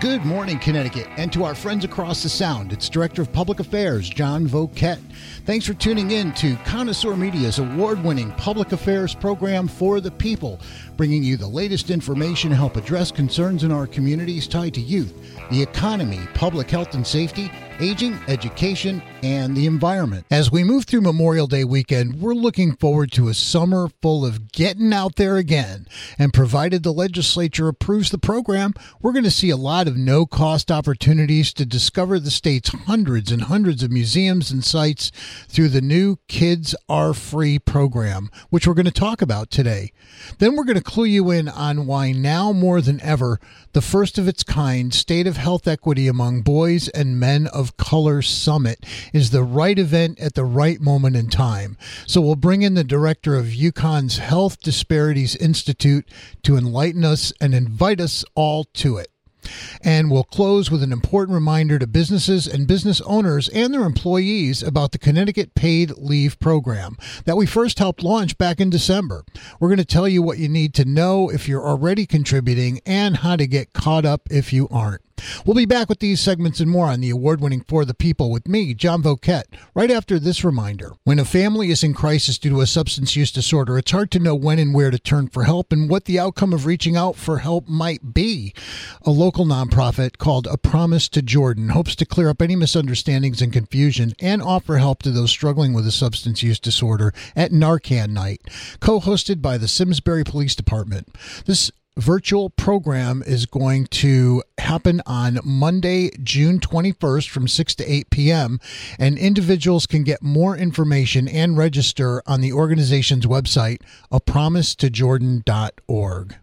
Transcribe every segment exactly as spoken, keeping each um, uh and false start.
Good morning, Connecticut, and to our friends across the Sound, it's Director of Public Affairs, John Voket. Thanks for tuning in to Connoisseur Media's award-winning public affairs program for the people, bringing you the latest information to help address concerns in our communities tied to youth, the economy, public health and safety, aging, education, and the environment. As we move through Memorial Day weekend, we're looking forward to a summer full of getting out there again. And provided the legislature approves the program, we're going to see a lot of no-cost opportunities to discover the state's hundreds and hundreds of museums and sites through the new Kids Are Free program, which we're going to talk about today. Then we're going to clue you in on why now more than ever, the first of its kind State of Health Equity Among Boys and Men of Color Summit is the right event at the right moment in time. So we'll bring in the director of UConn's Health Disparities Institute to enlighten us and invite us all to it. And we'll close with an important reminder to businesses and business owners and their employees about the Connecticut Paid Leave Program that we first helped launch back in December. We're going to tell you what you need to know if you're already contributing and how to get caught up if you aren't. We'll be back with these segments and more on the award-winning For the People with me, John Voket, right after this reminder. When a family is in crisis due to a substance use disorder, it's hard to know when and where to turn for help and what the outcome of reaching out for help might be. A local nonprofit called A Promise to Jordan hopes to clear up any misunderstandings and confusion and offer help to those struggling with a substance use disorder at Narcan Night, co-hosted by the Simsbury Police Department. This virtual program is going to happen on Monday, June twenty-first from six to eight p.m. and individuals can get more information and register on the organization's website, a promise to jordan dot org.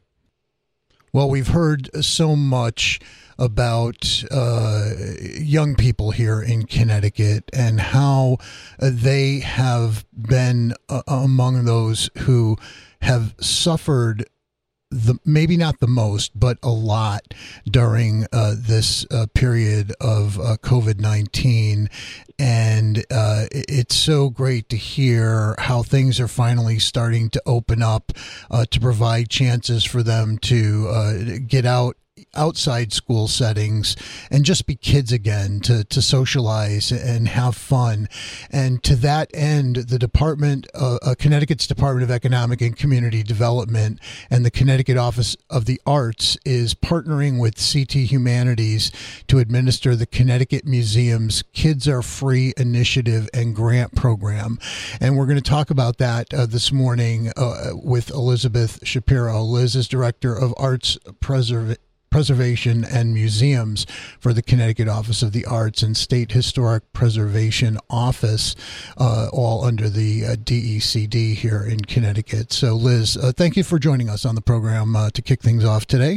Well, we've heard so much about uh, young people here in Connecticut and how uh, they have been uh, among those who have suffered The, maybe not the most, but a lot during uh, this uh, period of uh, covid nineteen. And uh, it's so great to hear how things are finally starting to open up uh, to provide chances for them to uh, get out outside school settings and just be kids again, to, to socialize and have fun. And to that end, the Department, uh, uh, Connecticut's Department of Economic and Community Development and the Connecticut Office of the Arts is partnering with C T Humanities to administer the Connecticut Museum's Kids Are Free initiative and grant program. And we're going to talk about that uh, this morning uh, with Elizabeth Shapiro. Liz is Director of Arts Preservation. Preservation and Museums for the Connecticut Office of the Arts and State Historic Preservation Office, uh, all under the uh, D E C D here in Connecticut. So, Liz, uh, thank you for joining us on the program uh, to kick things off today.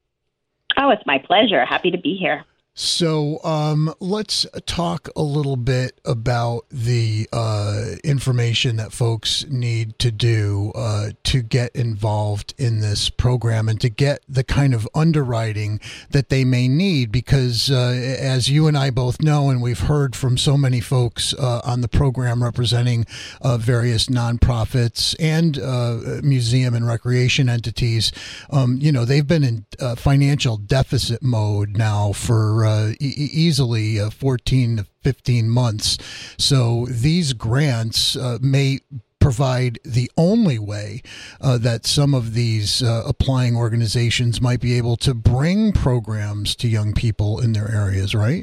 Oh, it's my pleasure. Happy to be here. So um, let's talk a little bit about the uh, information that folks need to do uh, to get involved in this program and to get the kind of underwriting that they may need, because uh, as you and I both know, and we've heard from so many folks uh, on the program representing uh, various nonprofits and uh, museum and recreation entities, um, you know, they've been in uh, financial deficit mode now for Uh, e- easily uh, fourteen to fifteen months. So these grants uh, may provide the only way uh, that some of these uh, applying organizations might be able to bring programs to young people in their areas, right?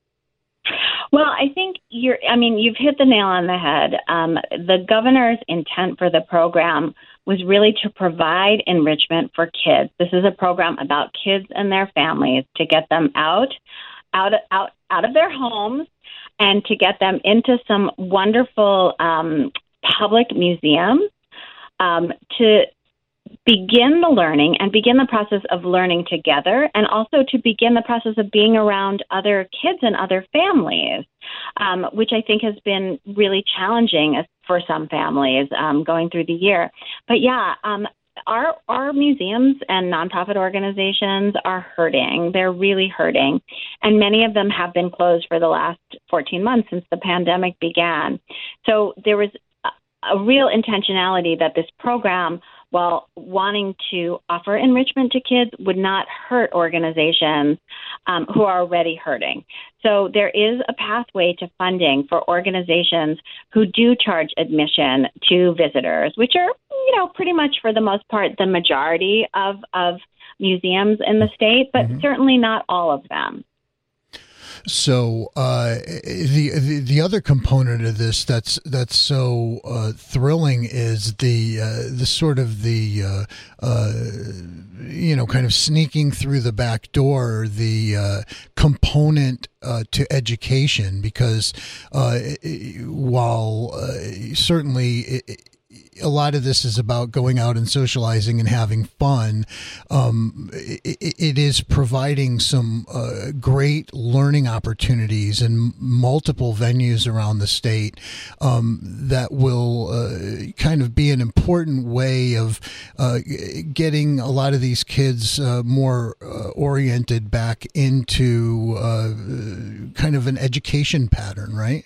Well, I think you're, I mean, you've hit the nail on the head. Um, the governor's intent for the program was really to provide enrichment for kids. This is a program about kids and their families, to get them out, out, out, out of their homes and to get them into some wonderful um, public museums, um, to begin the learning and begin the process of learning together, and also to begin the process of being around other kids and other families, um, which I think has been really challenging for some families um, going through the year. But yeah, um, our our museums and nonprofit organizations are hurting. They're really hurting. And many of them have been closed for the last fourteen months since the pandemic began. So there was a, a real intentionality that this program while wanting to offer enrichment to kids would not hurt organizations um, who are already hurting. So there is a pathway to funding for organizations who do charge admission to visitors, which are, you know, pretty much for the most part, the majority of, of museums in the state, but mm-hmm. certainly not all of them. So uh, the, the the other component of this that's that's so uh, thrilling is the uh, the sort of the uh, uh, you know kind of sneaking through the back door, the uh, component uh, to education, because uh, while uh, certainly it, a lot of this is about going out and socializing and having fun. Um, it, it is providing some uh, great learning opportunities in multiple venues around the state um, that will uh, kind of be an important way of uh, getting a lot of these kids uh, more uh, oriented back into uh, kind of an education pattern, right?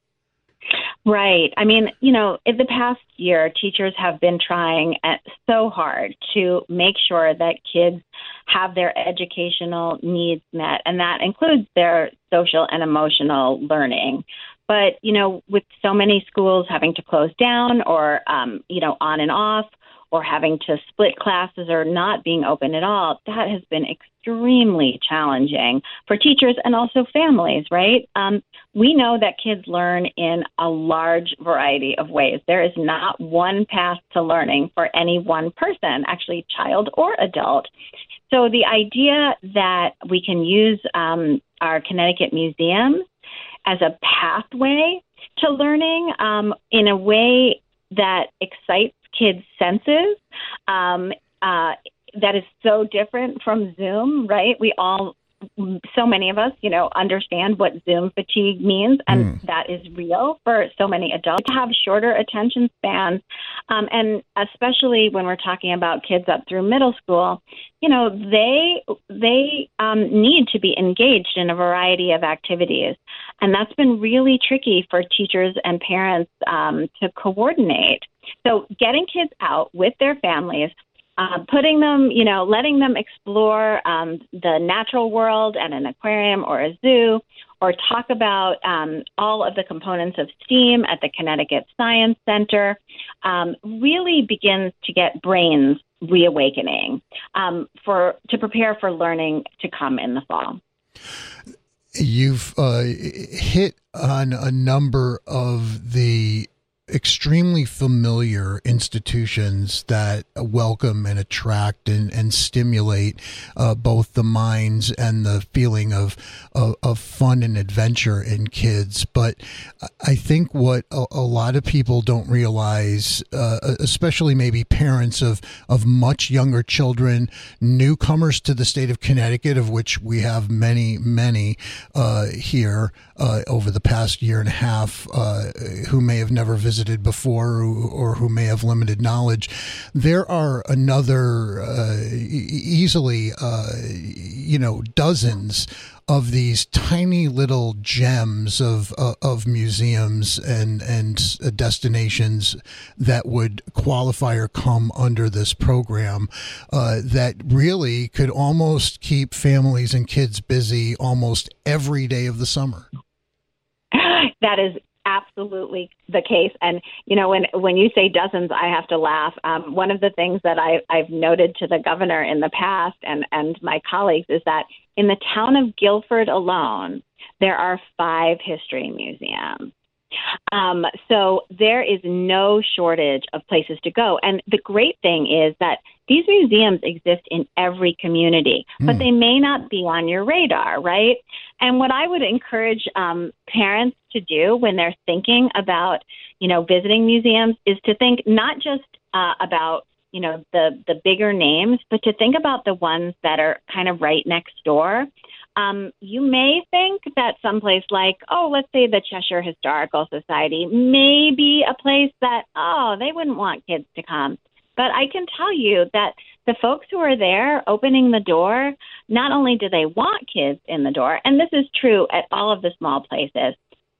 Right. I mean, you know, in the past year, teachers have been trying at, so hard to make sure that kids have their educational needs met, and that includes their social and emotional learning. But, you know, with so many schools having to close down or, um, you know, on and off, or having to split classes or not being open at all, that has been extremely challenging for teachers and also families, right? Um, we know that kids learn in a large variety of ways. There is not one path to learning for any one person, actually child or adult. So the idea that we can use um, our Connecticut museums as a pathway to learning um, in a way that excites kids' senses, um, uh, that is so different from Zoom, right? We all, so many of us, you know, understand what Zoom fatigue means, and mm. that is real for so many adults. To have shorter attention spans, um, and especially when we're talking about kids up through middle school, you know, they they um, need to be engaged in a variety of activities, and that's been really tricky for teachers and parents um, to coordinate. So getting kids out with their families, uh, putting them, you know, letting them explore um, the natural world at an aquarium or a zoo, or talk about um, all of the components of STEAM at the Connecticut Science Center, um, really begins to get brains reawakening um, for to prepare for learning to come in the fall. You've uh, hit on a number of the extremely familiar institutions that welcome and attract and, and stimulate uh, both the minds and the feeling of, of of fun and adventure in kids. But I think what a, a lot of people don't realize, uh, especially maybe parents of, of much younger children, newcomers to the state of Connecticut, of which we have many, many uh, here uh, over the past year and a half, uh, who may have never visited visited before, or who may have limited knowledge. There are another uh, easily, uh, you know, dozens of these tiny little gems of uh, of museums and and uh, destinations that would qualify or come under this program uh, that really could almost keep families and kids busy almost every day of the summer. That is absolutely the case. And, you know, when when you say dozens, I have to laugh. Um, one of the things that I, I've noted to the governor in the past and, and my colleagues is that in the town of Guilford alone, there are five history museums. Um, so there is no shortage of places to go. And the great thing is that these museums exist in every community, mm. but they may not be on your radar, right? And what I would encourage um, parents to do when they're thinking about, you know, visiting museums is to think not just uh, about, you know, the, the bigger names, but to think about the ones that are kind of right next door. Um, you may think that someplace like, oh, let's say the Cheshire Historical Society may be a place that, oh, they wouldn't want kids to come. But I can tell you that the folks who are there opening the door, not only do they want kids in the door, and this is true at all of the small places,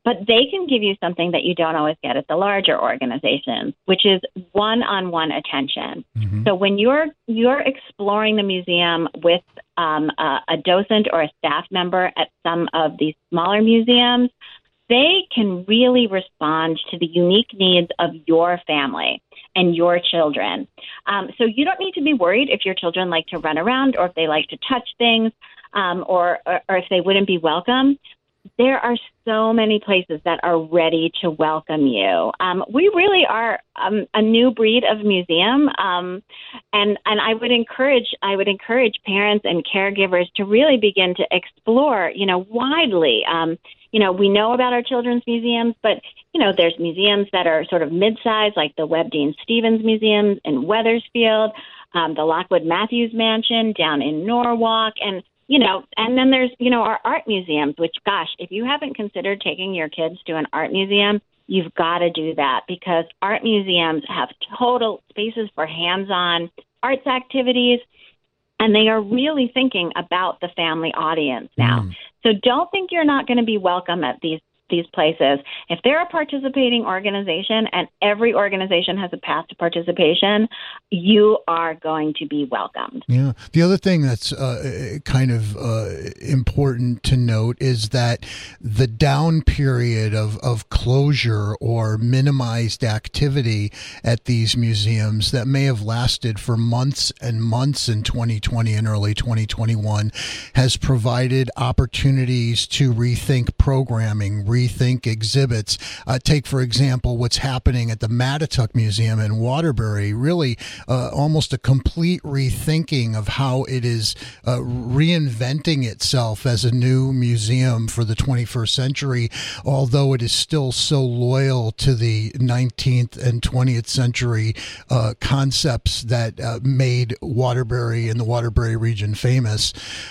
but they can give you something that you don't always get at the larger organizations, which is one-on-one attention. Mm-hmm. So when you're you're exploring the museum with um, a, a docent or a staff member at some of these smaller museums, they can really respond to the unique needs of your family and your children. Um, so you don't need to be worried if your children like to run around or if they like to touch things um, or, or, or if they wouldn't be welcome. There are so many places that are ready to welcome you. Um, we really are um, a new breed of museum, um, and and I would encourage I would encourage parents and caregivers to really begin to explore, you know, widely. Um, you know, we know about our children's museums, but you know, there's museums that are sort of mid-sized, like the Webb Dean Stevens Museum in Wethersfield, um, the Lockwood Matthews Mansion down in Norwalk, and You know, and then there's, you know, our art museums, which, gosh, if you haven't considered taking your kids to an art museum, you've got to do that, because art museums have total spaces for hands-on arts activities, and they are really thinking about the family audience now. Mm. So don't think you're not going to be welcome at these these places. If they're a participating organization, and every organization has a path to participation, you are going to be welcomed. Yeah. The other thing that's uh, kind of uh, important to note is that the down period of, of closure or minimized activity at these museums that may have lasted for months and months in twenty twenty and early twenty twenty-one has provided opportunities to rethink programming, rethink exhibits. Uh, take, for example, what's happening at the Mattituck Museum in Waterbury, really uh, almost a complete rethinking of how it is uh, reinventing itself as a new museum for the twenty-first century, although it is still so loyal to the nineteenth and twentieth century uh, concepts that uh, made Waterbury and the Waterbury region famous.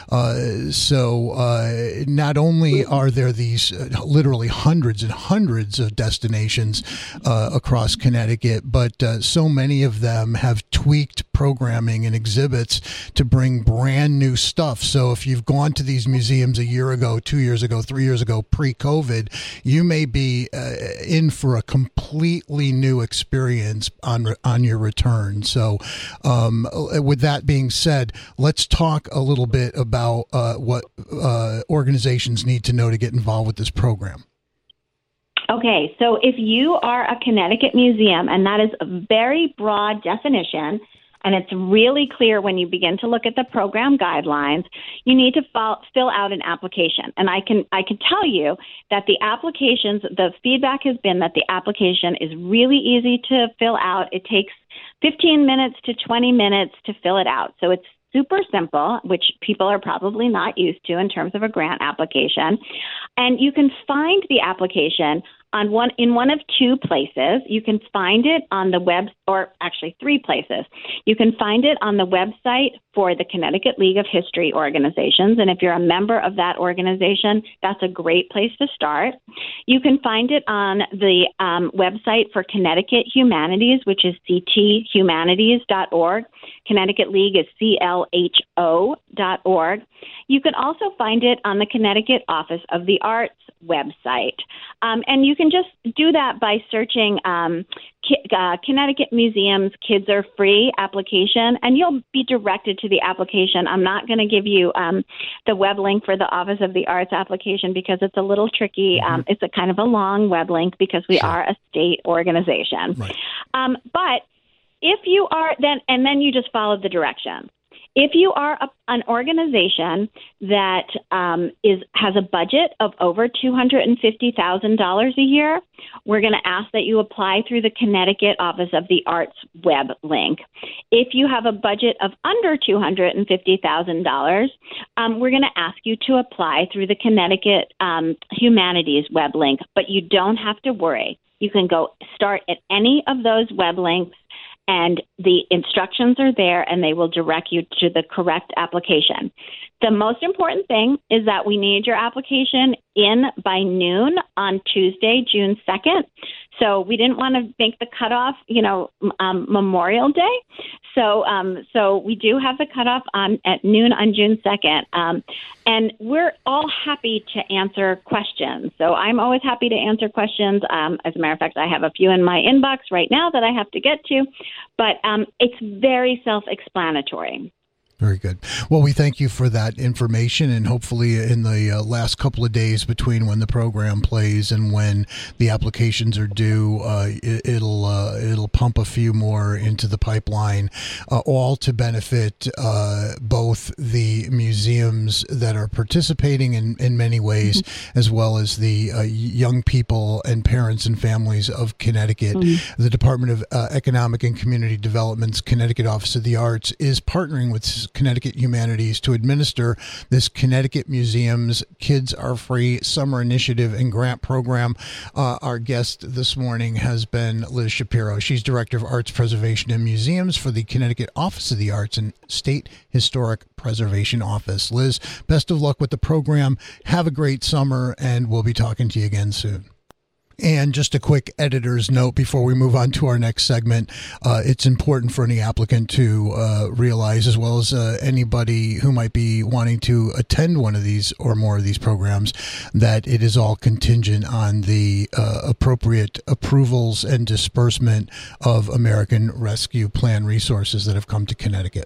Uh, so uh, not only are there these uh, literally hundreds and hundreds of destinations uh, across Connecticut, but uh, so many of them have tweaked programming and exhibits to bring brand new stuff. So if you've gone to these museums a year ago, two years ago, three years ago, pre-COVID, you may be uh, in for a completely new experience on on your return. So um, with that being said, let's talk a little bit about uh, what uh, organizations need to know to get involved with this program. Okay, so if you are a Connecticut museum, and that is a very broad definition, and it's really clear when you begin to look at the program guidelines, you need to fill, fill out an application. And I can I can tell you that the applications, the feedback has been that the application is really easy to fill out. It takes fifteen minutes to twenty minutes to fill it out. So it's super simple, which people are probably not used to in terms of a grant application. And you can find the application on one in one of two places. You can find it on the web, or actually three places. You can find it on the website for the Connecticut League of History Organizations. And if you're a member of that organization, that's a great place to start. You can find it on the um, website for Connecticut Humanities, which is c t humanities dot org. Connecticut League is c l h o dot org. You can also find it on the Connecticut Office of the Arts website. Um, and you can just do that by searching um, uh, Connecticut Museums Kids Are Free application, and you'll be directed to the application. I'm not going to give you um, the web link for the Office of the Arts application because it's a little tricky. Mm-hmm. Um, it's a kind of a long web link because we sure. are a state organization. Right. Um, but if you are then, and then you just follow the directions. If you are a, an organization that um, is has a budget of over two hundred fifty thousand dollars a year, we're going to ask that you apply through the Connecticut Office of the Arts web link. If you have a budget of under two hundred fifty thousand dollars, um, we're going to ask you to apply through the Connecticut um, Humanities web link, but you don't have to worry. You can go start at any of those web links, and the instructions are there, and they will direct you to the correct application. The most important thing is that we need your application in by noon on Tuesday, June second. So we didn't want to make the cutoff, you know, um, Memorial Day. So, um, so we do have the cutoff on at noon on June second, um, and we're all happy to answer questions. So I'm always happy to answer questions. Um, as a matter of fact, I have a few in my inbox right now that I have to get to, but um, it's very self-explanatory. Very good. Well, we thank you for that information, and hopefully in the uh, last couple of days between when the program plays and when the applications are due, uh, it, it'll uh, it'll pump a few more into the pipeline, uh, all to benefit uh, both the museums that are participating in, in many ways, mm-hmm. as well as the uh, young people and parents and families of Connecticut. Mm-hmm. The Department of uh, Economic and Community Development's Connecticut Office of the Arts is partnering with Connecticut Humanities to administer this Connecticut Museums Kids Are Free Summer Initiative and Grant Program. Uh, our guest this morning has been Liz Shapiro. She's Director of Arts Preservation and Museums for the Connecticut Office of the Arts and State Historic Preservation Office. Liz, best of luck with the program. Have a great summer, and we'll be talking to you again soon. And just a quick editor's note before we move on to our next segment. Uh, it's important for any applicant to uh, realize, as well as uh, anybody who might be wanting to attend one of these or more of these programs, that it is all contingent on the uh, appropriate approvals and disbursement of American Rescue Plan resources that have come to Connecticut.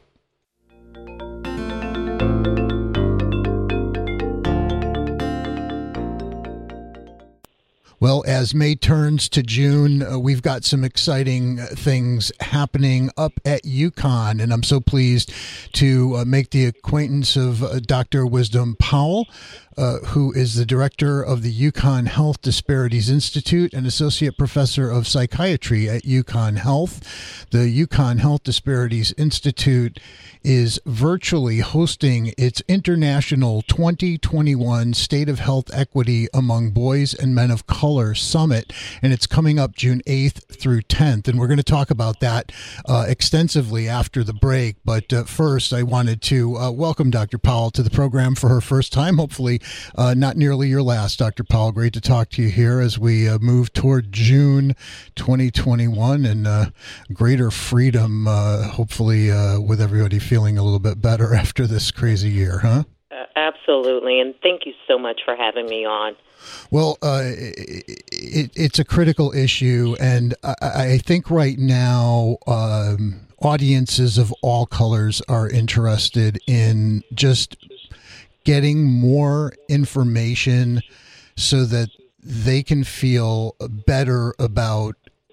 Well, as May turns to June, uh, we've got some exciting things happening up at UConn, and I'm so pleased to uh, make the acquaintance of uh, Doctor Wisdom Powell, uh, who is the director of the UConn Health Disparities Institute and associate professor of psychiatry at UConn Health. The UConn Health Disparities Institute is virtually hosting its International twenty twenty-one State of Health Equity Among Boys and Men of Color Summit, and it's coming up June eighth through tenth, and we're going to talk about that uh, extensively after the break. But uh, first, I wanted to uh, welcome Doctor Powell to the program for her first time, hopefully uh, not nearly your last. Doctor Powell, great to talk to you here as we uh, move toward June twenty twenty-one and uh, greater freedom, uh, hopefully uh, with everybody feeling a little bit better after this crazy year, huh? Uh, absolutely, and thank you so much for having me on. Well, uh, it, it, it's a critical issue, and I, I think right now um, audiences of all colors are interested in just getting more information so that they can feel better about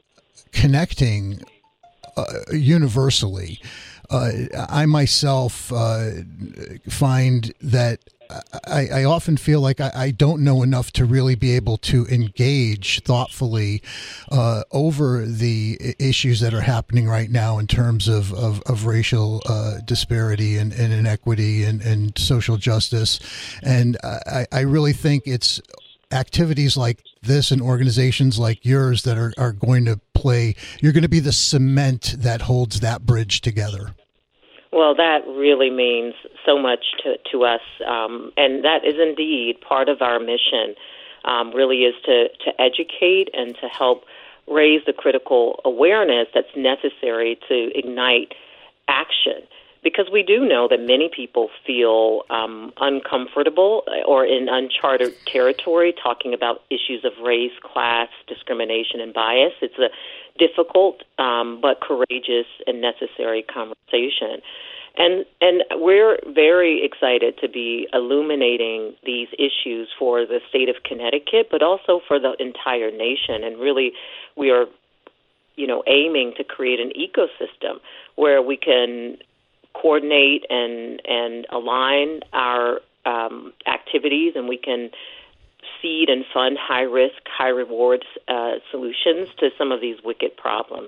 connecting uh, universally. Uh, I myself uh, find that I, I often feel like I, I don't know enough to really be able to engage thoughtfully uh, over the issues that are happening right now in terms of, of, of racial uh, disparity and, and inequity and, and social justice. And I, I really think it's activities like this and organizations like yours that are, are going to play, you're going to be the cement that holds that bridge together. Well, that really means so much to, to us, um, and that is indeed part of our mission, um, really is to, to educate and to help raise the critical awareness that's necessary to ignite action. Because we do know that many people feel um, uncomfortable or in uncharted territory talking about issues of race, class, discrimination, and bias. It's a difficult um, but courageous and necessary conversation. And and we're very excited to be illuminating these issues for the state of Connecticut, but also for the entire nation. And really, we are, you know, aiming to create an ecosystem where we can coordinate and and align our um, activities, and we can seed and fund high-risk, high-reward uh, solutions to some of these wicked problems.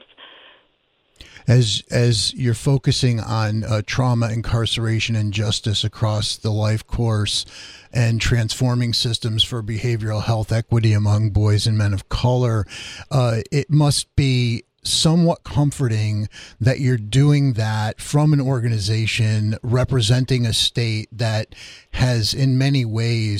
As as you're focusing on uh, trauma, incarceration, and justice across the life course and transforming systems for behavioral health equity among boys and men of color, uh, it must be somewhat comforting that you're doing that from an organization representing a state that has in many ways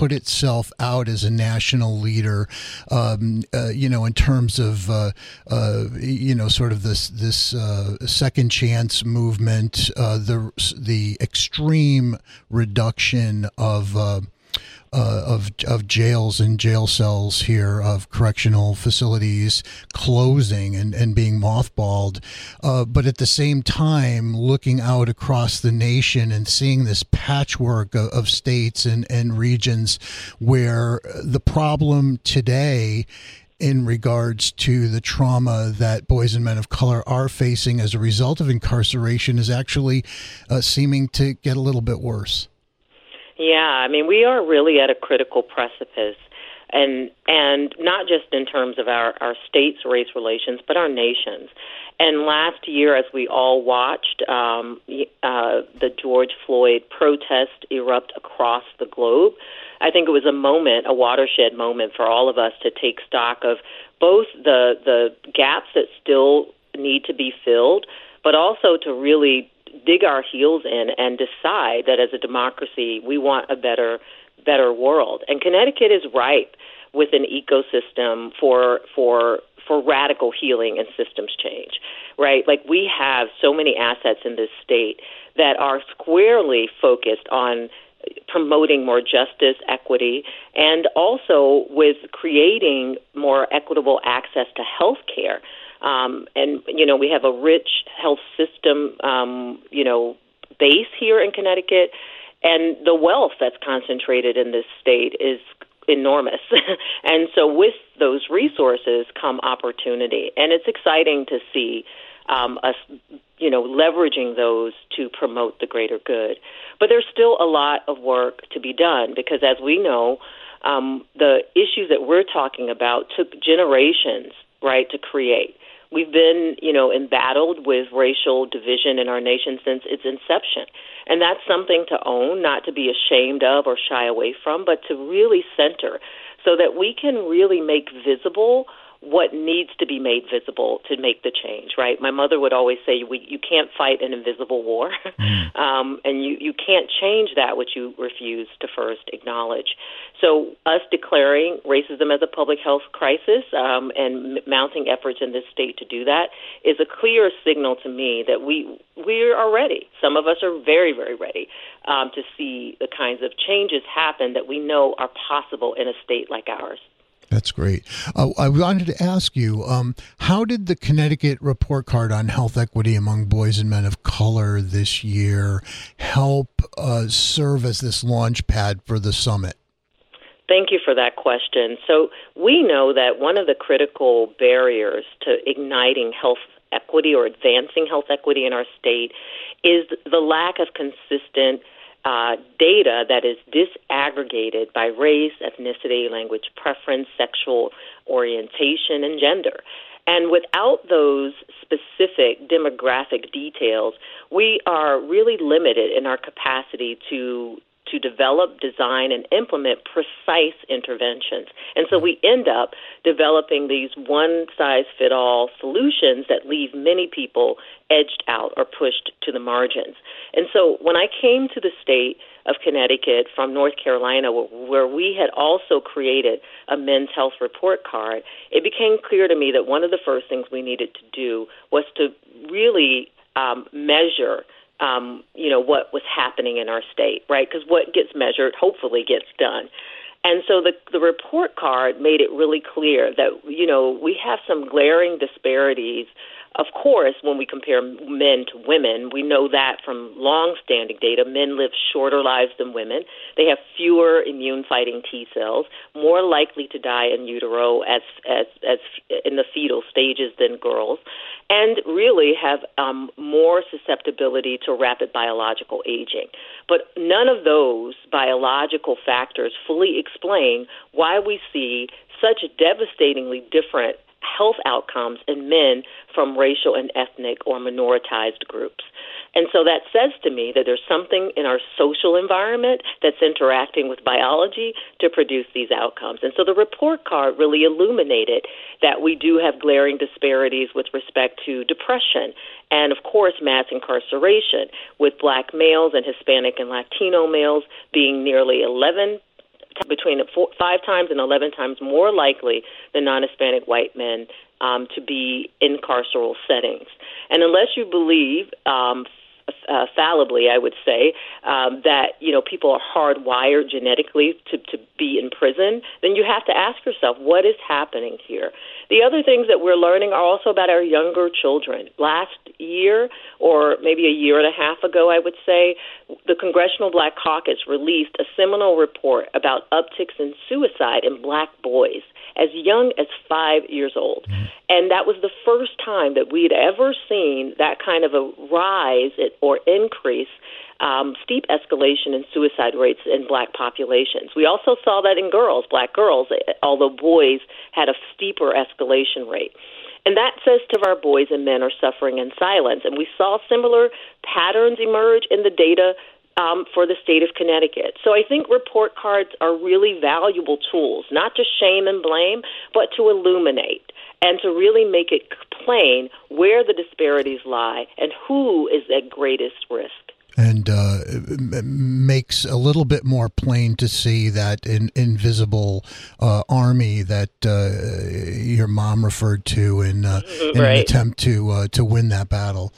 put itself out as a national leader, um, uh, you know, in terms of, uh, uh, you know, sort of this this uh, second chance movement, uh, the the extreme reduction of uh, Uh, of of jails and jail cells here, of correctional facilities closing and, and being mothballed, uh, but at the same time looking out across the nation and seeing this patchwork of, of states and, and regions where the problem today in regards to the trauma that boys and men of color are facing as a result of incarceration is actually uh, seeming to get a little bit worse. Yeah, I mean, we are really at a critical precipice, and and not just in terms of our, our state's race relations, but our nation's. And last year, as we all watched um, uh, the George Floyd protest erupt across the globe, I think it was a moment, a watershed moment for all of us to take stock of both the the gaps that still need to be filled, but also to really dig our heels in and decide that as a democracy we want a better better world. And Connecticut is ripe with an ecosystem for for for radical healing and systems change, right? Like, we have so many assets in this state that are squarely focused on promoting more justice, equity, and also with creating more equitable access to health care. Um, and, you know, we have a rich health system, um, you know, base here in Connecticut, and the wealth that's concentrated in this state is enormous. And so with those resources come opportunity. And it's exciting to see um, us, you know, leveraging those to promote the greater good. But there's still a lot of work to be done because, as we know, um, the issues that we're talking about took generations, right, to create. We've been, you know, embattled with racial division in our nation since its inception. And that's something to own, not to be ashamed of or shy away from, but to really center so that we can really make visible what needs to be made visible to make the change, right? My mother would always say, we, you can't fight an invisible war, mm. um, and you, you can't change that which you refuse to first acknowledge. So us declaring racism as a public health crisis um, and m- mounting efforts in this state to do that is a clear signal to me that we we are ready. Some of us are very, very ready um, to see the kinds of changes happen that we know are possible in a state like ours. That's great. Uh, I wanted to ask you, um, how did the Connecticut Report Card on Health Equity Among Boys and Men of Color this year help uh, serve as this launch pad for the summit? Thank you for that question. So we know that one of the critical barriers to igniting health equity or advancing health equity in our state is the lack of consistent Uh, data that is disaggregated by race, ethnicity, language preference, sexual orientation, and gender. And without those specific demographic details, we are really limited in our capacity to to develop, design, and implement precise interventions. And so we end up developing these one-size-fit-all solutions that leave many people edged out or pushed to the margins. And so when I came to the state of Connecticut from North Carolina, where we had also created a men's health report card, it became clear to me that one of the first things we needed to do was to really um, measure Um, you know, what was happening in our state, right? Because what gets measured hopefully gets done. And so the the report card made it really clear that, you know, we have some glaring disparities. Of course, when we compare men to women, we know that from long-standing data. Men live shorter lives than women. They have fewer immune-fighting T cells, more likely to die in utero as as as in the fetal stages than girls, and really have um, more susceptibility to rapid biological aging. But none of those biological factors fully explain why we see such devastatingly different health outcomes in men from racial and ethnic or minoritized groups. And so that says to me that there's something in our social environment that's interacting with biology to produce these outcomes. And so the report card really illuminated that we do have glaring disparities with respect to depression and, of course, mass incarceration, with Black males and Hispanic and Latino males being nearly eleven between four, five times and eleven times more likely than non-Hispanic white men um, to be in carceral settings. And unless you believe um, Uh, fallibly, I would say, um, that, you know, people are hardwired genetically to, to be in prison, then you have to ask yourself, what is happening here? The other things that we're learning are also about our younger children. Last year, or maybe a year and a half ago, I would say, the Congressional Black Caucus released a seminal report about upticks in suicide in black boys as young as five years old. And that was the first time that we had ever seen that kind of a rise or increase, um, steep escalation in suicide rates in black populations. We also saw that in girls, black girls, although boys had a steeper escalation rate. And that says to our boys and men are suffering in silence. And we saw similar patterns emerge in the data Um, for the state of Connecticut. So I think report cards are really valuable tools, not to shame and blame, but to illuminate and to really make it plain where the disparities lie and who is at greatest risk. And uh, it makes a little bit more plain to see that in, invisible uh, army that uh, your mom referred to in, uh, mm-hmm, in right. an attempt to uh, to win that battle.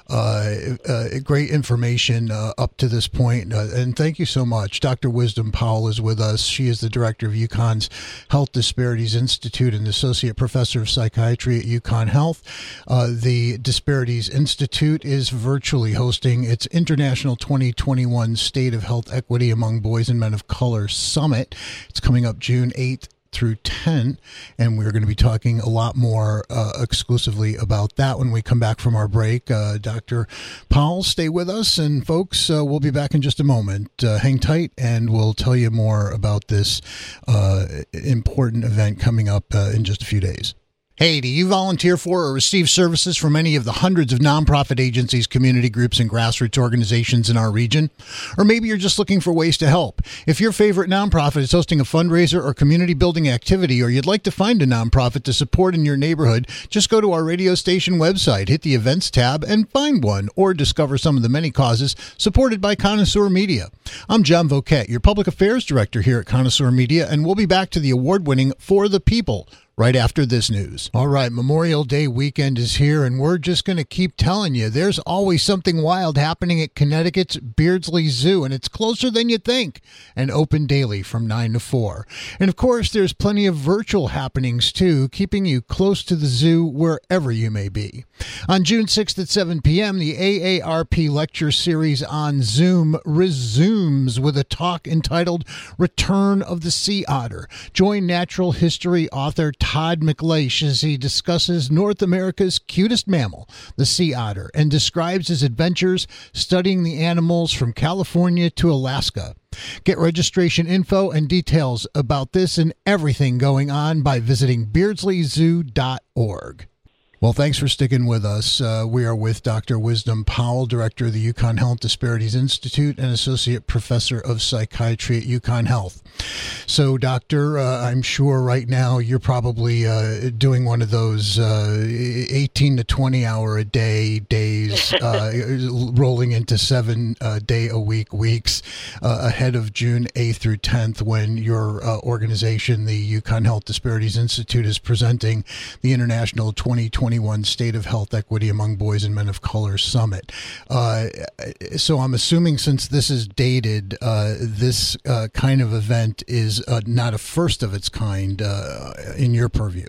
Uh, uh, great information uh, up to this point, uh, and thank you so much. Doctor Wisdom Powell is with us. She is the director of UConn's Health Disparities Institute and associate professor of psychiatry at UConn Health. Uh, the Disparities Institute is virtually hosting its International twenty twenty-one State of Health Equity Among Boys and Men of Color Summit. It's coming up June eighth through ten, and we're going to be talking a lot more uh, exclusively about that when we come back from our break. Uh, Doctor Powell, stay with us, and folks, uh, we'll be back in just a moment. Uh, hang tight, and we'll tell you more about this uh, important event coming up uh, in just a few days. Hey, do you volunteer for or receive services from any of the hundreds of nonprofit agencies, community groups, and grassroots organizations in our region? Or maybe you're just looking for ways to help. If your favorite nonprofit is hosting a fundraiser or community building activity, or you'd like to find a nonprofit to support in your neighborhood, just go to our radio station website, hit the events tab, and find one, or discover some of the many causes supported by Connoisseur Media. I'm John Voquette, your public affairs director here at Connoisseur Media, and we'll be back to the award-winning For the People right after this news. All right, Memorial Day weekend is here, and we're just going to keep telling you there's always something wild happening at Connecticut's Beardsley Zoo, and it's closer than you think, and open daily from nine to four. And of course, there's plenty of virtual happenings too, keeping you close to the zoo wherever you may be. On June sixth at seven p.m., the A A R P lecture series on Zoom resumes with a talk entitled Return of the Sea Otter. Join natural history author Todd McLeish as he discusses North America's cutest mammal, the sea otter, and describes his adventures studying the animals from California to Alaska. Get registration info and details about this and everything going on by visiting beardsley zoo dot org. Well, thanks for sticking with us. Uh, we are with Doctor Wisdom Powell, director of the UConn Health Disparities Institute and associate professor of psychiatry at UConn Health. So, doctor, uh, I'm sure right now you're probably uh, doing one of those uh, eighteen to twenty hour a day days, uh, rolling into seven uh, day a week weeks uh, ahead of June eighth through tenth, when your uh, organization, the UConn Health Disparities Institute, is presenting the International twenty twenty-one State of Health Equity Among Boys and Men of Color Summit. Uh, so I'm assuming, since this is dated, uh, this uh, kind of event is uh, not a first of its kind uh, in your purview.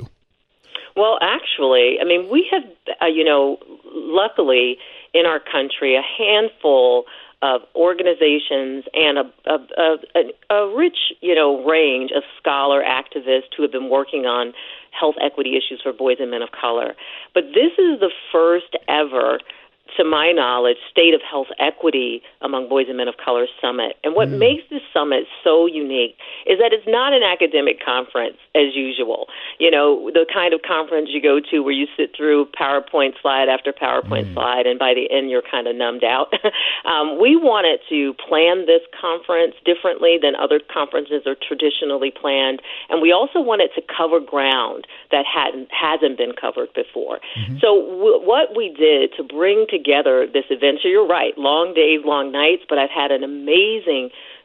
Well, actually, I mean, we have, uh, you know, luckily in our country, a handful of organizations and a, a, a, a rich, you know, range of scholar activists who have been working on health equity issues for boys and men of color. But this is the first ever, to my knowledge, State of Health Equity Among Boys and Men of Color Summit. And what mm. makes this summit so unique is that it's not an academic conference as usual. You know, the kind of conference you go to where you sit through PowerPoint slide after PowerPoint mm. slide, and by the end you're kind of numbed out. um, we wanted to plan this conference differently than other conferences are traditionally planned, and we also wanted to cover ground that hadn't hasn't been covered before. Mm-hmm. So w- what we did to bring together this event, so you're right, long days, long nights, but I've had an amazing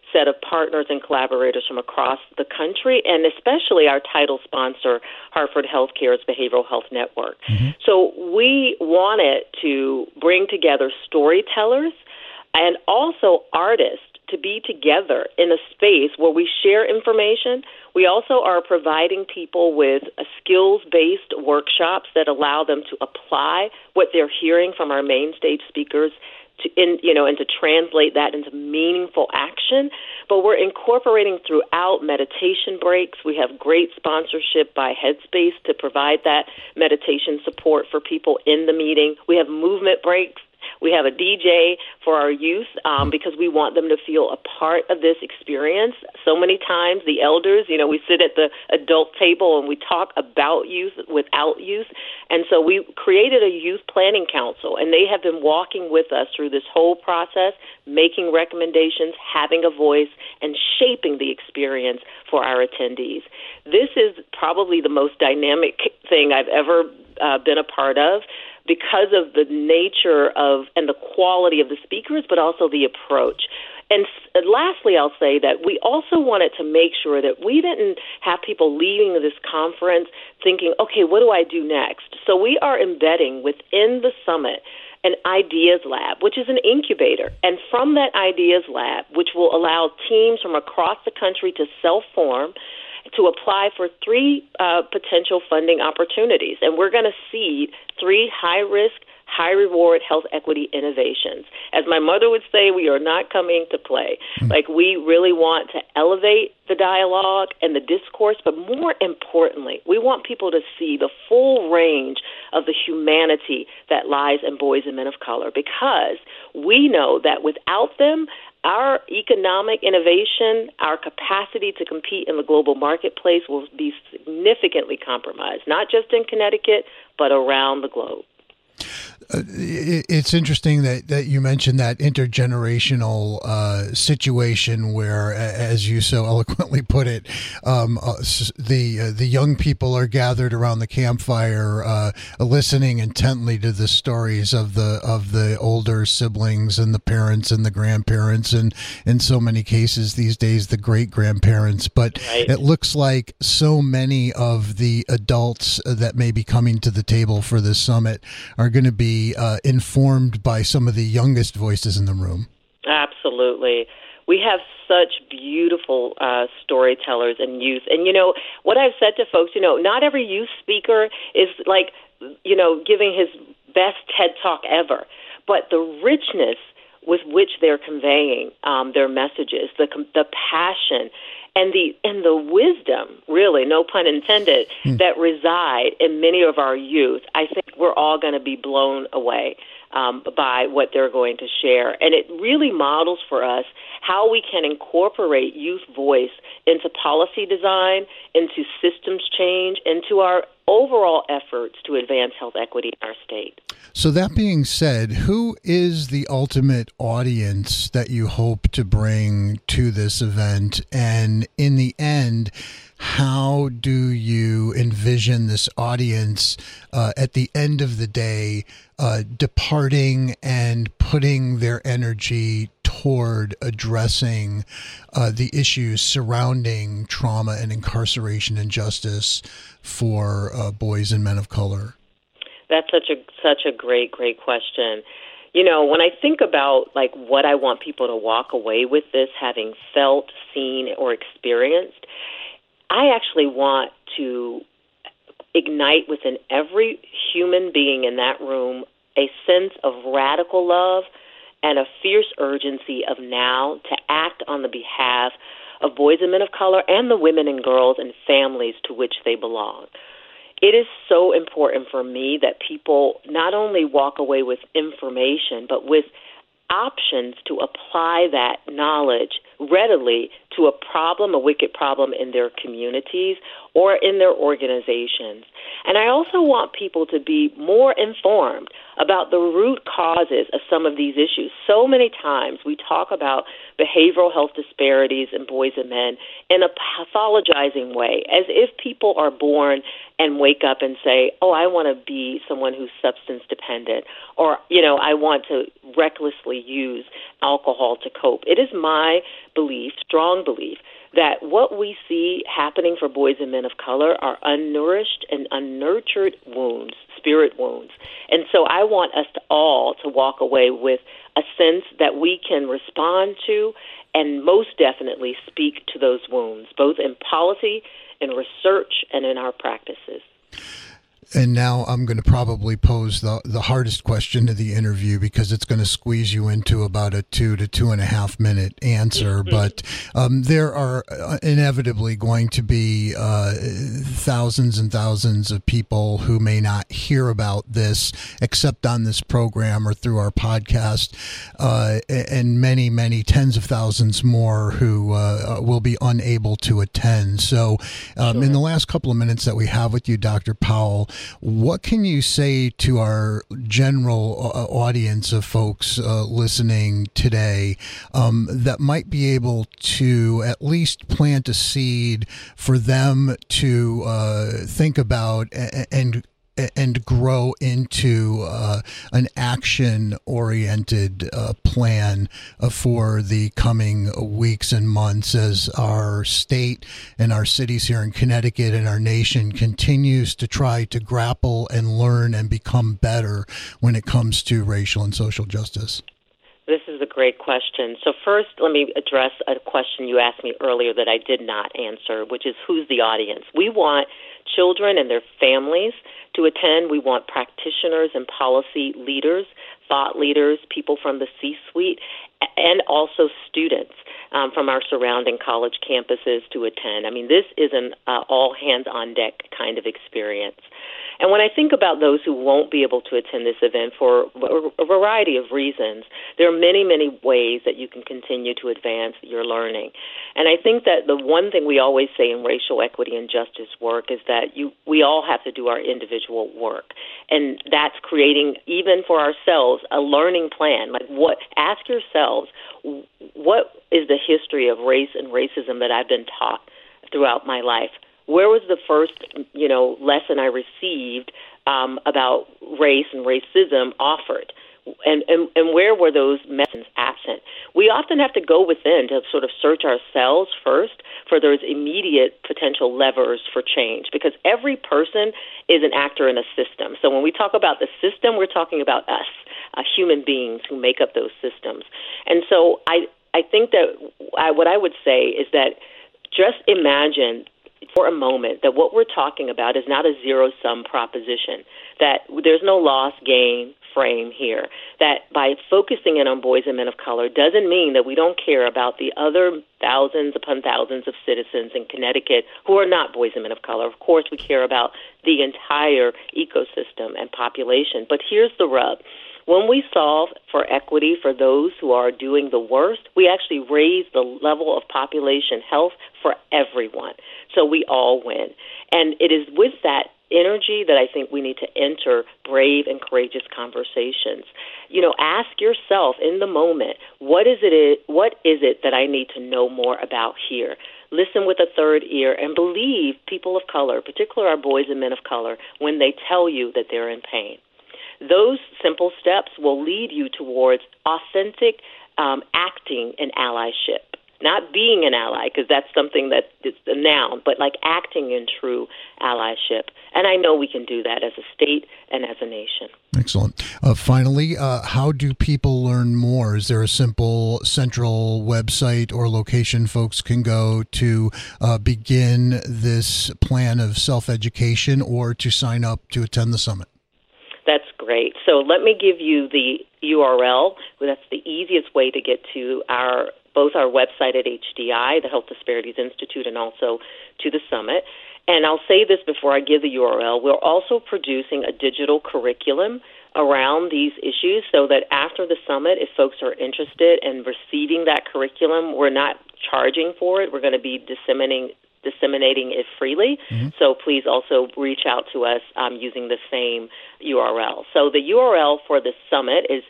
set of partners and collaborators from across the country, and especially our title sponsor, Hartford Healthcare's Behavioral Health Network. Mm-hmm. So we wanted to bring together storytellers and also artists to be together in a space where we share information. We also are providing people with a skills-based workshops that allow them to apply what they're hearing from our main stage speakers to, in, you know, and to translate that into meaningful action. But we're incorporating throughout meditation breaks. We have great sponsorship by Headspace to provide that meditation support for people in the meeting. We have movement breaks. We have a D J for our youth um, because we want them to feel a part of this experience. So many times the elders, you know, we sit at the adult table and we talk about youth without youth. And so we created a youth planning council, and they have been walking with us through this whole process, making recommendations, having a voice, and shaping the experience for our attendees. This is probably the most dynamic thing I've ever uh, been a part of, because of the nature of and the quality of the speakers, but also the approach. And lastly, I'll say that we also wanted to make sure that we didn't have people leaving this conference thinking, okay, what do I do next? So we are embedding within the summit an Ideas Lab, which is an incubator. And from that Ideas Lab, which will allow teams from across the country to self-form, to apply for three uh, potential funding opportunities. And we're going to seed three high-risk, high-reward health equity innovations. As my mother would say, we are not coming to play. Mm-hmm. Like, we really want to elevate the dialogue and the discourse, but more importantly, we want people to see the full range of the humanity that lies in boys and men of color, because we know that without them, our economic innovation, our capacity to compete in the global marketplace will be significantly compromised, not just in Connecticut, but around the globe. Uh, it's interesting that, that you mentioned that intergenerational uh, situation where, as you so eloquently put it, um, uh, the uh, the young people are gathered around the campfire, uh, listening intently to the stories of the of the older siblings and the parents and the grandparents, and in so many cases these days the great grandparents. But right. It looks like so many of the adults that may be coming to the table for this summit are going to be Uh, informed by some of the youngest voices in the room. Absolutely. We have such beautiful uh, storytellers and youth. And, you know, what I've said to folks, you know, not every youth speaker is like, you know, giving his best TED Talk ever. But the richness with which they're conveying um, their messages, the the passion, and the and the wisdom, really, no pun intended, mm. that reside in many of our youth, I think we're all going to be blown away um, by what they're going to share. And it really models for us how we can incorporate youth voice into policy design, into systems change, into our overall efforts to advance health equity in our state. So that being said, who is the ultimate audience that you hope to bring to this event? And in the end, how do you envision this audience uh, at the end of the day uh, departing and putting their energy toward addressing uh, the issues surrounding trauma and incarceration and justice for uh, boys and men of color? That's such a such a great, great question. You know, when I think about like what I want people to walk away with this, having felt, seen, or experienced, I actually want to ignite within every human being in that room a sense of radical love and a fierce urgency of now to act on the behalf of boys and men of color and the women and girls and families to which they belong. It is so important for me that people not only walk away with information, but with options to apply that knowledge readily to a problem, a wicked problem in their communities or in their organizations. And I also want people to be more informed about the root causes of some of these issues. So many times we talk about behavioral health disparities in boys and men in a pathologizing way, as if people are born and wake up and say, oh, I want to be someone who's substance dependent, or, you know, I want to recklessly use alcohol to cope. It is my belief, strong belief, that what we see happening for boys and men of color are unnourished and unnurtured wounds, spirit wounds. And so I want us to all to walk away with a sense that we can respond to and most definitely speak to those wounds, both in policy, in research, and in our practices. And now I'm going to probably pose the the hardest question of the interview, because it's going to squeeze you into about a two to two and a half minute answer. Mm-hmm. But um, there are inevitably going to be uh, thousands and thousands of people who may not hear about this except on this program or through our podcast, uh, and many, many tens of thousands more who uh, will be unable to attend. So um, sure. in the last couple of minutes that we have with you, Doctor Powell, what can you say to our general uh, audience of folks uh, listening today um, that might be able to at least plant a seed for them to uh, think about and, and and grow into uh, an action-oriented uh, plan uh, for the coming weeks and months as our state and our cities here in Connecticut and our nation continues to try to grapple and learn and become better when it comes to racial and social justice? This is a great question. So first, let me address a question you asked me earlier that I did not answer, which is who's the audience? We want children and their families to attend. We want practitioners and policy leaders, thought leaders, people from the C-suite, and also students um, from our surrounding college campuses to attend. I mean, this is an uh, all-hands-on-deck kind of experience. And when I think about those who won't be able to attend this event for a variety of reasons, there are many, many ways that you can continue to advance your learning. And I think that the one thing we always say in racial equity and justice work is that you we all have to do our individual work. And that's creating, even for ourselves, a learning plan. Like, what? Ask yourselves, what is the history of race and racism that I've been taught throughout my life? Where was the first, you know, lesson I received um, about race and racism offered? And, and and where were those lessons absent? We often have to go within to sort of search ourselves first for those immediate potential levers for change, because every person is an actor in a system. So when we talk about the system, we're talking about us, uh, human beings who make up those systems. And so I, I think that I, what I would say is that just imagine for a moment that what we're talking about is not a zero-sum proposition, that there's no loss-gain frame here, that by focusing in on boys and men of color doesn't mean that we don't care about the other thousands upon thousands of citizens in Connecticut who are not boys and men of color. Of course, we care about the entire ecosystem and population. But here's the rub. When we solve for equity for those who are doing the worst, we actually raise the level of population health for everyone. So we all win. And it is with that energy that I think we need to enter brave and courageous conversations. You know, ask yourself in the moment, what is it, what is it that I need to know more about here? Listen with a third ear and believe people of color, particularly our boys and men of color, when they tell you that they're in pain. Those simple steps will lead you towards authentic um, acting in allyship. Not being an ally, because that's something that is a noun, but like acting in true allyship. And I know we can do that as a state and as a nation. Excellent. Uh, finally, uh, how do people learn more? Is there a simple central website or location folks can go to uh, begin this plan of self-education or to sign up to attend the summit? That's great. So let me give you the U R L. That's the easiest way to get to our both our website at H D I, the Health Disparities Institute, and also to the summit. And I'll say this before I give the U R L. We're also producing a digital curriculum around these issues so that after the summit, if folks are interested in receiving that curriculum, we're not charging for it. We're going to be disseminating disseminating it freely. Mm-hmm. So please also reach out to us um, using the same U R L. So the U R L for the summit is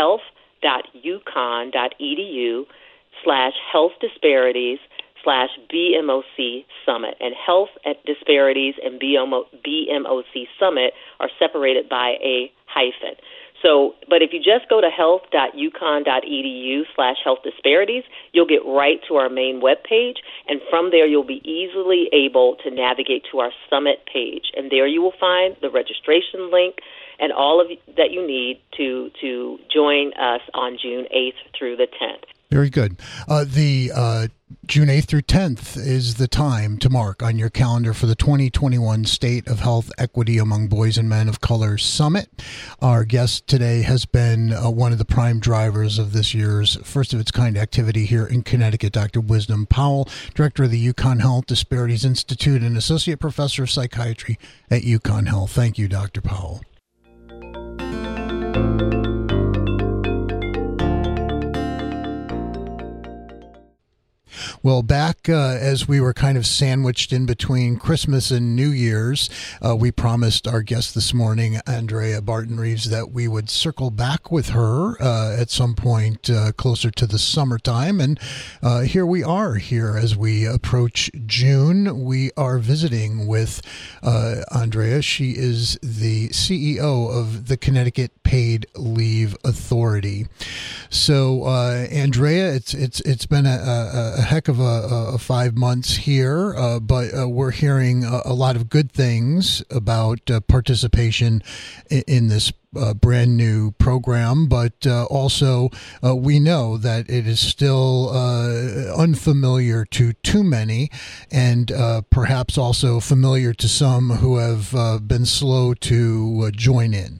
health.uconn.edu slash health disparities slash BMOC summit. And health at disparities and B M O C summit are separated by a hyphen. So, but if you just go to health.yukon.edu slash health disparities, you'll get right to our main webpage, and from there you'll be easily able to navigate to our summit page. And there you will find the registration link and all of that you need to, to join us on June eighth through the tenth. Very good. Uh, the uh, June eighth through tenth is the time to mark on your calendar for the twenty twenty-one State of Health Equity Among Boys and Men of Color Summit. Our guest today has been uh, one of the prime drivers of this year's first-of-its-kind activity here in Connecticut, Doctor Wisdom Powell, director of the Yukon Health Disparities Institute and associate professor of psychiatry at Yukon Health. Thank you, Doctor Powell. Well, back uh, as we were kind of sandwiched in between Christmas and New Year's, uh, we promised our guest this morning, Andrea Barton-Reeves, that we would circle back with her uh, at some point uh, closer to the summertime. And uh, here we are here as we approach June. We are visiting with uh, Andrea. She is the C E O of the Connecticut Paid Leave Authority. So, uh, Andrea, it's it's it's been a, a, a heck of a, a five months here, uh, but uh, we're hearing a, a lot of good things about uh, participation in, in this Uh, brand new program, but uh, also uh, we know that it is still uh, unfamiliar to too many, and uh, perhaps also familiar to some who have uh, been slow to uh, join in.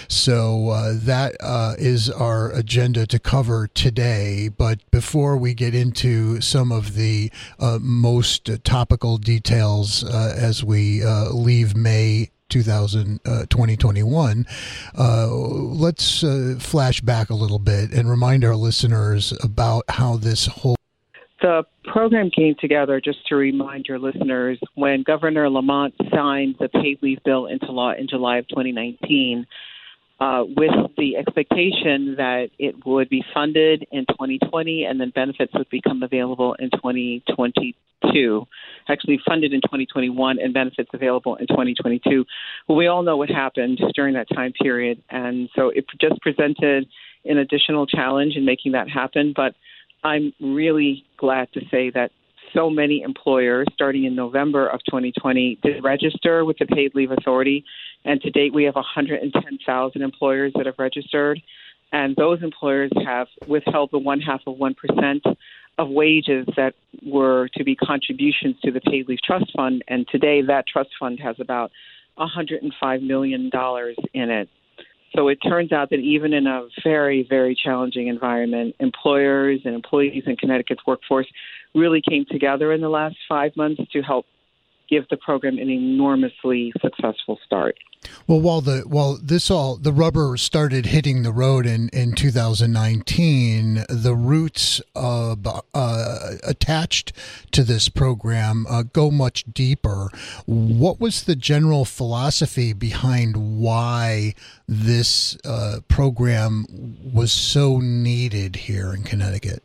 So uh, that uh, is our agenda to cover today. But before we get into some of the uh, most topical details uh, as we uh, leave May two thousand, uh, twenty twenty-one, uh, let's uh, flash back a little bit and remind our listeners about how this whole... The program came together, just to remind your listeners, when Governor Lamont signed the paid leave bill into law in July of twenty nineteen, uh, with the expectation that it would be funded in twenty twenty and then benefits would become available in twenty twenty-two. Actually funded in twenty twenty-one and benefits available in twenty twenty-two. Well, we all know what happened during that time period, and so it just presented an additional challenge in making that happen. But I'm really glad to say that so many employers, starting in November of twenty twenty, did register with the Paid Leave Authority, and to date we have one hundred ten thousand employers that have registered, and those employers have withheld the one half of one percent of wages that were to be contributions to the Paid Leave Trust Fund, and today that trust fund has about one hundred five million dollars in it. So it turns out that even in a very, very challenging environment, employers and employees in Connecticut's workforce really came together in the last five months to help give the program an enormously successful start. Well, while the while this all the rubber started hitting the road in, in two thousand nineteen, the roots uh, uh, attached to this program uh, go much deeper. What was the general philosophy behind why this uh, program was so needed here in Connecticut?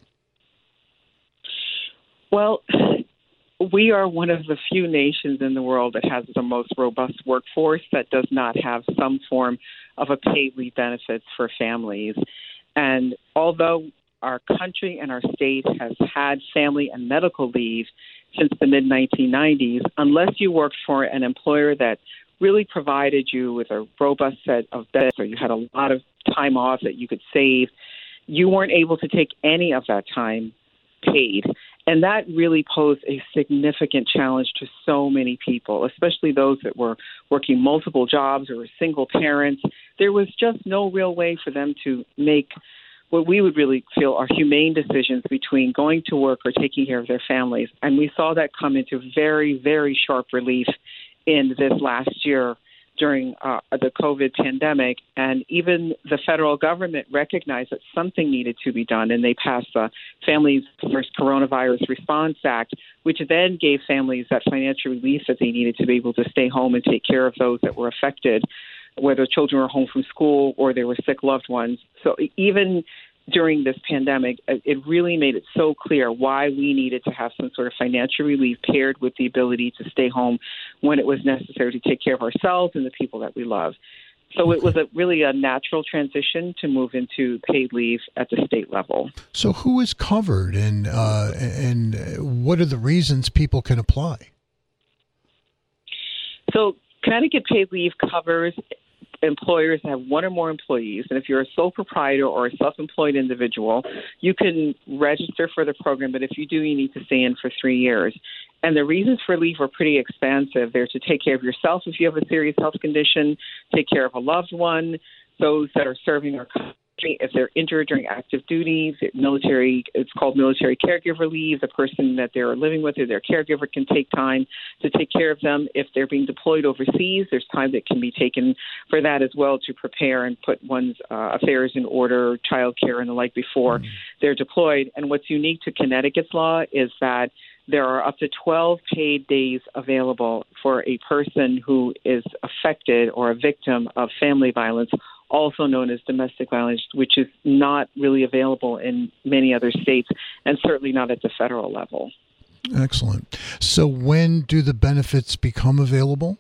Well, we are one of the few nations in the world that has the most robust workforce that does not have some form of a paid leave benefits for families. And although our country and our state has had family and medical leave since the mid nineteen nineties, unless you worked for an employer that really provided you with a robust set of benefits, or you had a lot of time off that you could save, you weren't able to take any of that time paid. And that really posed a significant challenge to so many people, especially those that were working multiple jobs or were single parents. There was just no real way for them to make what we would really feel are humane decisions between going to work or taking care of their families. And we saw that come into very, very sharp relief in this last year during uh, the COVID pandemic. And even the federal government recognized that something needed to be done, and they passed the Families First Coronavirus Response Act, which then gave families that financial relief that they needed to be able to stay home and take care of those that were affected, whether children were home from school or they were sick loved ones. So even during this pandemic, it really made it so clear why we needed to have some sort of financial relief paired with the ability to stay home when it was necessary to take care of ourselves and the people that we love. So it was a really a natural transition to move into paid leave at the state level. So who is covered, and uh, and what are the reasons people can apply? So Connecticut paid leave covers employers that have one or more employees. And if you're a sole proprietor or a self-employed individual, you can register for the program. But if you do, you need to stay in for three years. And the reasons for leave are pretty expansive. They're to take care of yourself if you have a serious health condition, take care of a loved one, those that are serving our country, if they're injured during active duty, military, it's called military caregiver leave. The person that they're living with or their caregiver can take time to take care of them. If they're being deployed overseas, there's time that can be taken for that as well to prepare and put one's uh, affairs in order, childcare and the like before mm-hmm. they're deployed. And what's unique to Connecticut's law is that there are up to twelve paid days available for a person who is affected or a victim of family violence, also known as domestic violence, which is not really available in many other states and certainly not at the federal level. Excellent. So when do the benefits become available?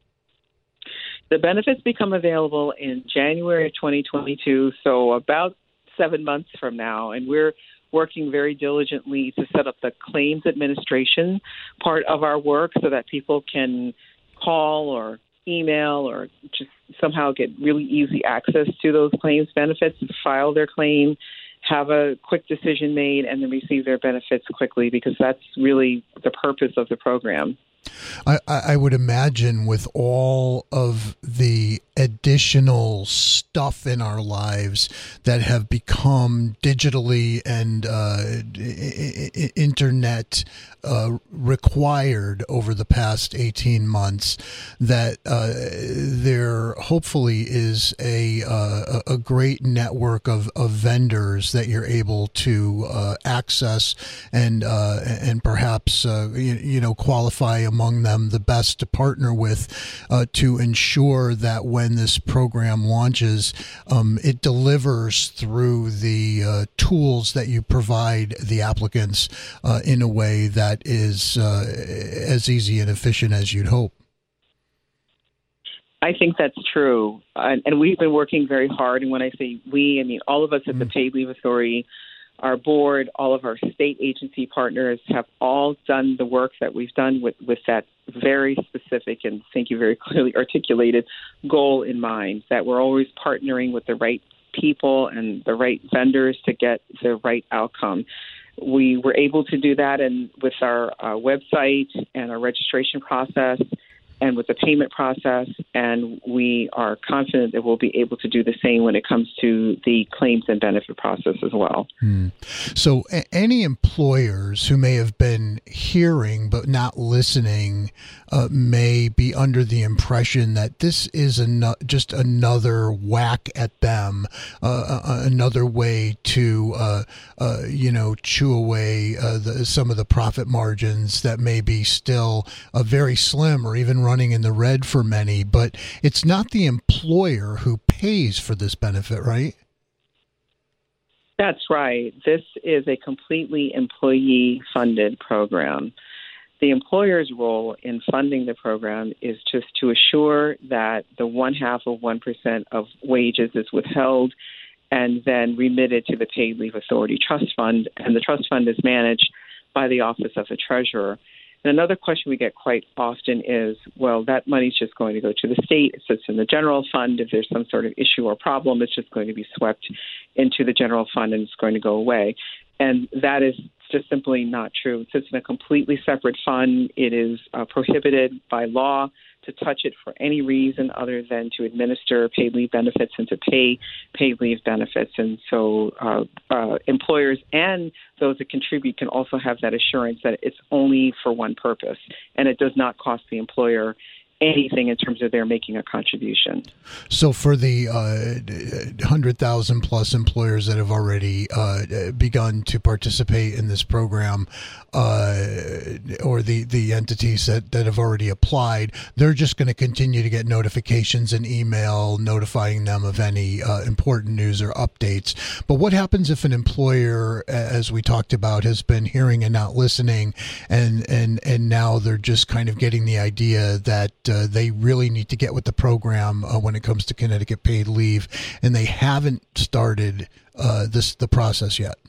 The benefits become available in January of twenty twenty-two, so about seven months from now, and we're working very diligently to set up the claims administration part of our work so that people can call or email or just somehow get really easy access to those claims benefits, file their claim, have a quick decision made, and then receive their benefits quickly, because that's really the purpose of the program. I, I would imagine with all of the additional stuff in our lives that have become digitally and uh, I- internet uh, required over the past eighteen months, that uh, there hopefully is a uh, a great network of, of vendors that you're able to uh, access and uh, and perhaps uh, you, you know qualify among them the best to partner with uh, to ensure that when this program launches, um, it delivers through the uh, tools that you provide the applicants uh, in a way that is uh, as easy and efficient as you'd hope. I think that's true. And, and we've been working very hard. And when I say we, I mean all of us at mm. the Paid Leave Authority, our board, all of our state agency partners have all done the work that we've done with, with that very specific and thank you very clearly articulated goal in mind, that we're always partnering with the right people and the right vendors to get the right outcome. We were able to do that and with our uh, website and our registration process and with the payment process, and we are confident that we'll be able to do the same when it comes to the claims and benefit process as well. Hmm. So a- any employers who may have been hearing but not listening uh, may be under the impression that this is an- just another whack at them, uh, uh, another way to, uh, uh, you know, chew away uh, the, some of the profit margins that may be still uh, very slim or even running in the red for many, but it's not the employer who pays for this benefit, right? That's right. This is a completely employee-funded program. The employer's role in funding the program is just to assure that the one half of one percent of wages is withheld and then remitted to the Paid Leave Authority Trust Fund, and the trust fund is managed by the Office of the Treasurer. And another question we get quite often is, well, that money's just going to go to the state. It sits in the general fund. If there's some sort of issue or problem, it's just going to be swept into the general fund and it's going to go away. And that is just simply not true. It sits in a completely separate fund. It is uh, prohibited by law to touch it for any reason other than to administer paid leave benefits and to pay paid leave benefits. And so uh, uh, employers and those that contribute can also have that assurance that it's only for one purpose and it does not cost the employer anything in terms of their making a contribution. So for the uh, one hundred thousand plus employers that have already uh, begun to participate in this program, uh, or the, the entities that, that have already applied, they're just going to continue to get notifications and email notifying them of any uh, important news or updates. But what happens if an employer, as we talked about, has been hearing and not listening, and, and, and now they're just kind of getting the idea that uh, they really need to get with the program uh, when it comes to Connecticut paid leave, and they haven't started uh, this the process yet?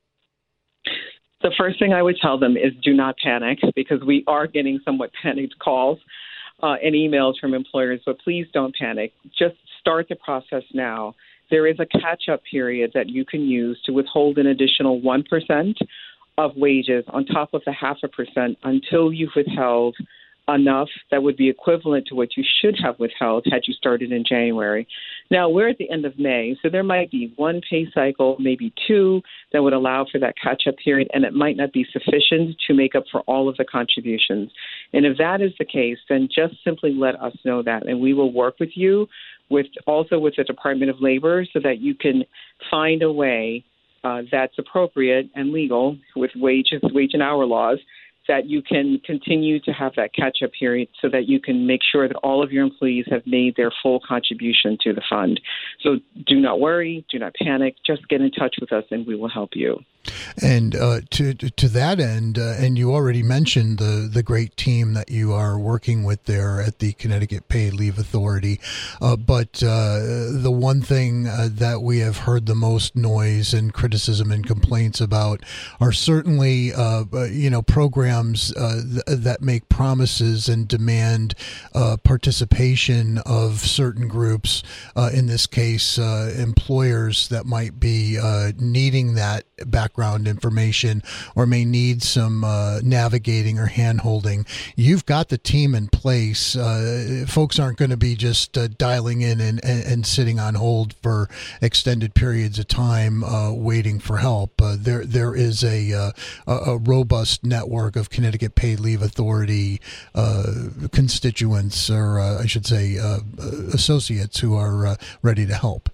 The first thing I would tell them is do not panic, because we are getting somewhat panicked calls uh, and emails from employers, but please don't panic. Just start the process now. There is a catch-up period that you can use to withhold an additional one percent of wages on top of the half a percent until you've withheld enough that would be equivalent to what you should have withheld had you started in January. Now, we're at the end of May, so there might be one pay cycle, maybe two, that would allow for that catch-up period, and it might not be sufficient to make up for all of the contributions. And if that is the case, then just simply let us know that, and we will work with you, with also with the Department of Labor, so that you can find a way uh, that's appropriate and legal with wages, wage and hour laws, that you can continue to have that catch-up period so that you can make sure that all of your employees have made their full contribution to the fund. So do not worry, do not panic, just get in touch with us and we will help you. And uh, to to that end, uh, and you already mentioned the, the great team that you are working with there at the Connecticut Paid Leave Authority, uh, but uh, the one thing uh, that we have heard the most noise and criticism and complaints about are certainly uh, you know programs uh, th- that make promises and demand uh, participation of certain groups. Uh, in this case, uh, employers that might be uh, needing that back. Background information or may need some uh, navigating or hand-holding. You've got the team in place. Uh, folks aren't going to be just uh, dialing in and, and, and sitting on hold for extended periods of time uh, waiting for help. Uh, there there is a, uh, a robust network of Connecticut Paid Leave Authority uh, constituents, or uh, I should say uh, associates, who are uh, ready to help.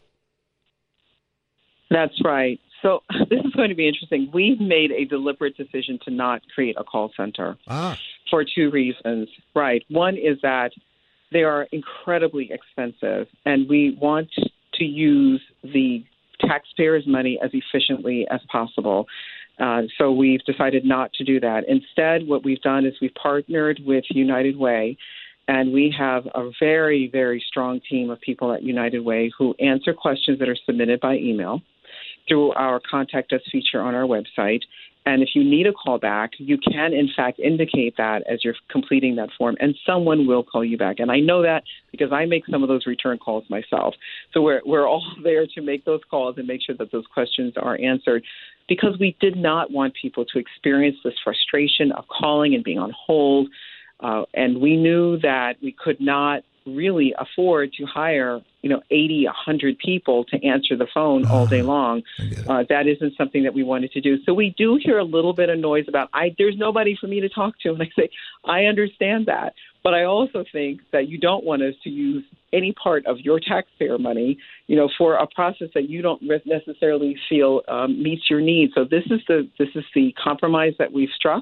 That's right. So this is going to be interesting. We've made a deliberate decision to not create a call center ah. for two reasons. Right. One is that they are incredibly expensive, and we want to use the taxpayers' money as efficiently as possible. Uh, so we've decided not to do that. Instead, what we've done is we've partnered with United Way, and we have a very, very strong team of people at United Way who answer questions that are submitted by email through our Contact Us feature on our website. And if you need a call back, you can, in fact, indicate that as you're completing that form, and someone will call you back. And I know that because I make some of those return calls myself. So we're we're all there to make those calls and make sure that those questions are answered, because we did not want people to experience this frustration of calling and being on hold. Uh, and we knew that we could not really afford to hire, you know, eighty, one hundred people to answer the phone uh, all day long. Uh, that isn't something that we wanted to do. So we do hear a little bit of noise about, I, there's nobody for me to talk to. And I say, I understand that. But I also think that you don't want us to use any part of your taxpayer money, you know, for a process that you don't necessarily feel um, meets your needs. So this is the this is the compromise that we've struck.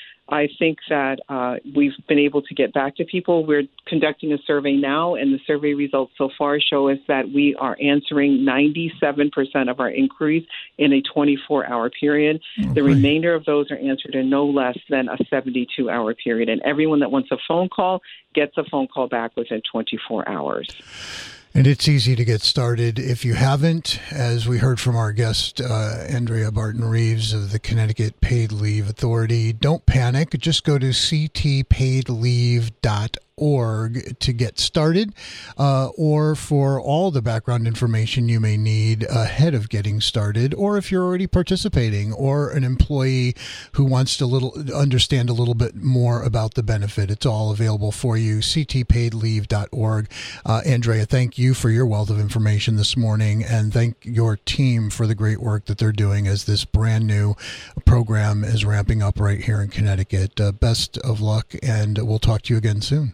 I think that uh, we've been able to get back to people. We're conducting a survey now, and the survey results so far show us that we are answering ninety-seven percent of our inquiries in a twenty-four hour period. Okay. The remainder of those are answered in no less than a seventy-two hour period. And everyone that wants a phone call gets a phone call back within twenty-four hours. And it's easy to get started. If you haven't, as we heard from our guest, uh, Andrea Barton-Reeves of the Connecticut Paid Leave Authority, don't panic. Just go to c t paid leave dot org to get started, uh, or for all the background information you may need ahead of getting started, or if you're already participating, or an employee who wants to little understand a little bit more about the benefit. It's all available for you, c t paid leave dot org. Uh, Andrea, thank you for your wealth of information this morning, and thank your team for the great work that they're doing as this brand new program is ramping up right here in Connecticut. Uh, best of luck, and we'll talk to you again soon.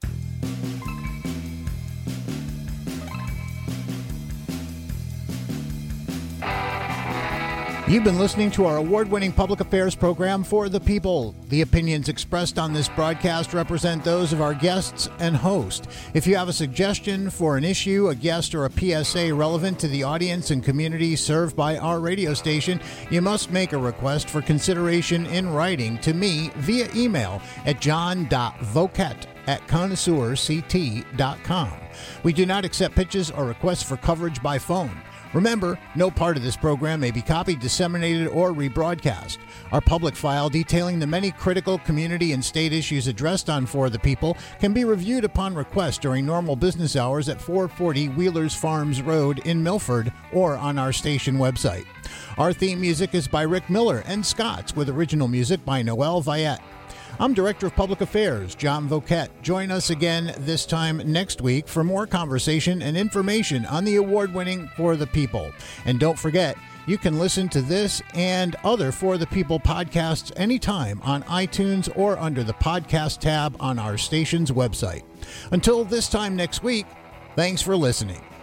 You've been listening to our award-winning public affairs program, For the People. The opinions expressed on this broadcast represent those of our guests and host. If you have a suggestion for an issue, a guest, or a P S A relevant to the audience and community served by our radio station, you must make a request for consideration in writing to me via email at john dot voket at connoisseur c t dot com. We do not accept pitches or requests for coverage by phone. Remember, no part of this program may be copied, disseminated, or rebroadcast. Our public file detailing the many critical community and state issues addressed on For the People can be reviewed upon request during normal business hours at four forty Wheelers Farms Road in Milford or on our station website. Our theme music is by Rick Miller and Scott's, with original music by Noel Viette. I'm Director of Public Affairs, John Voquette. Join us again this time next week for more conversation and information on the award-winning For the People. And don't forget, you can listen to this and other For the People podcasts anytime on iTunes or under the podcast tab on our station's website. Until this time next week, thanks for listening.